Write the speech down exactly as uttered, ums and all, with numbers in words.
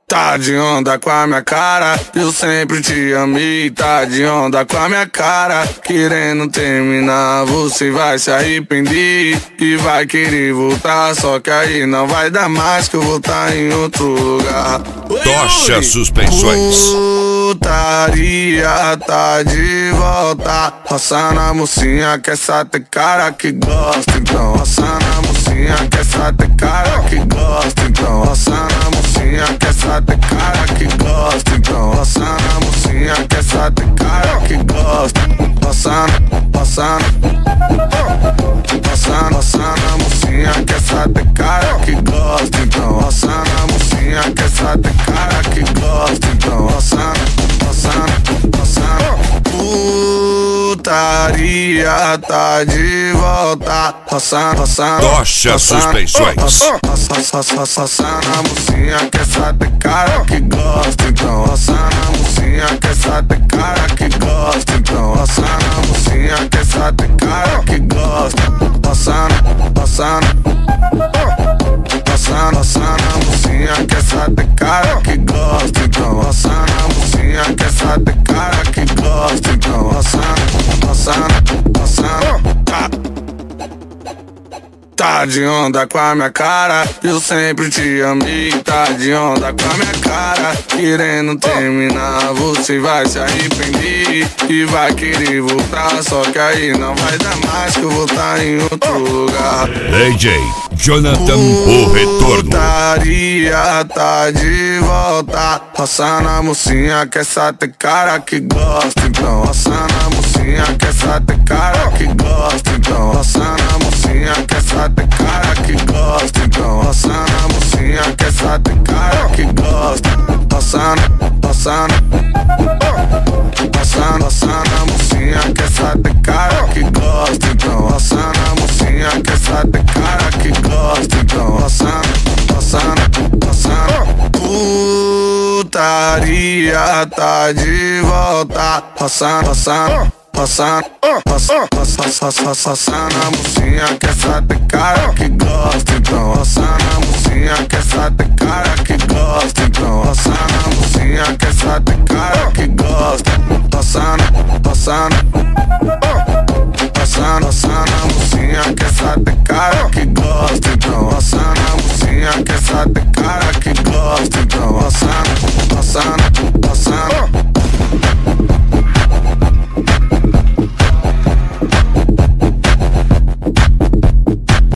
Tá de onda com a minha cara, eu sempre te amei. Tá de onda com a minha cara, querendo terminar, você vai se arrepender e vai querer voltar. Só que aí não vai dar mais, que eu vou tá em outro lugar. Tocha Suspensões. Putaria tá de volta, roça na mocinha, que essa tem cara que gosta. Então roça na mocinha, que essa tem cara que gosta. Então roça na mocinha, que essa tem cara que gosta. Então roça na mocinha, que essa tem cara que gosta. Roça, roça, roça, roça na mocinha, que essa tem cara que gosta. Então roça na mocinha, que essa tem cara que gosta. Então roça, roça, roça. Putaria tá de volta, roça, roça, Tocha Suspensões. roça na mocinha, que essa tem cara que gosta. Então roça na mocinha, que essa tem cara que gosta. Então roça na mocinha, que essa tem cara que gosta. Roça, roça, roça, roça na mocinha, que essa tem cara que gosta. Então roça na mocinha, que essa tem cara que gosta. Então roça, roça, roça. Tá. Tá de onda com a minha cara, eu sempre te amei. Tá de onda com a minha cara, querendo terminar, você vai se arrepender e vai querer voltar. Só que aí não vai dar mais, que eu vou tá em outro lugar. D J Jonathan, o retorno. Putaria tá de volta, roça na mocinha, que essa tem cara que gosta. Então roça na mocinha, que essa tem cara que gosta. Então roça na mocinha, que essa tem cara que gosta. Então roça na mocinha, que essa tem cara que gosta. Roça, roça, roça, roça na mocinha, que essa tem cara que gosta. Então roça na mocinha, que essa tem cara que gosta. Então roça, roça, roça. Putaria tá de volta, roça, roça, roça, roça, roça, roça, roça na mocinha, que essa tem cara que gosta. Então roça na mocinha, que essa tem cara que gosta. Então roça na mocinha, que essa tem cara que gosta. Roça, roça, roça, roça